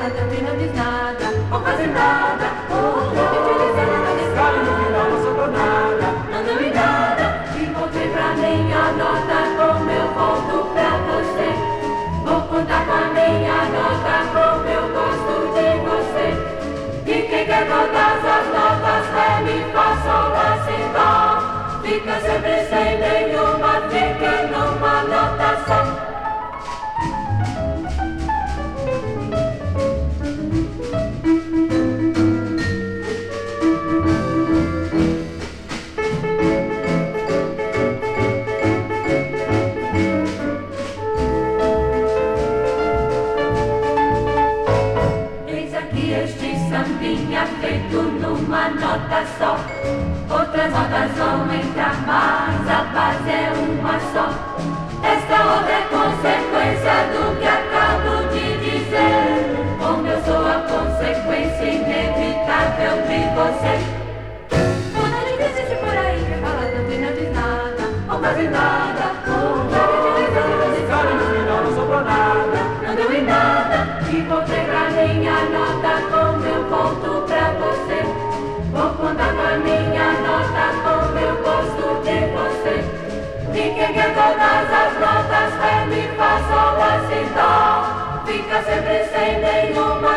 fala tanto e não diz nada. Vou fazer nada, utilizando nada escala e no final não sobrou nada. Não deu em nada, e voltei pra minha nota. Como eu volto pra você, vou contar com a minha nota. Como eu gosto de você. E quem quer todas as notas, ré, mi, fá, sol, lá, si, dó, fica sempre sem nenhuma, fica numa nota só. Sambinha feito numa nota só. Outras notas vão entrar, mas a base é uma só. Esta outra é consequência do que acabo de dizer. Como eu sou a consequência inevitável de você. Quando a gente existe por aí, que fala tanto e não diz nada. Não faz nada, e no final não sobrou nada. Não deu em nada, e voltei pra minha nota. Como eu volto pra você, vou contar com a minha nota. Como eu gosto de você. E quem quer todas as notas, ré, mi, fá, sol, lá, si, dó, fica sempre sem nenhuma.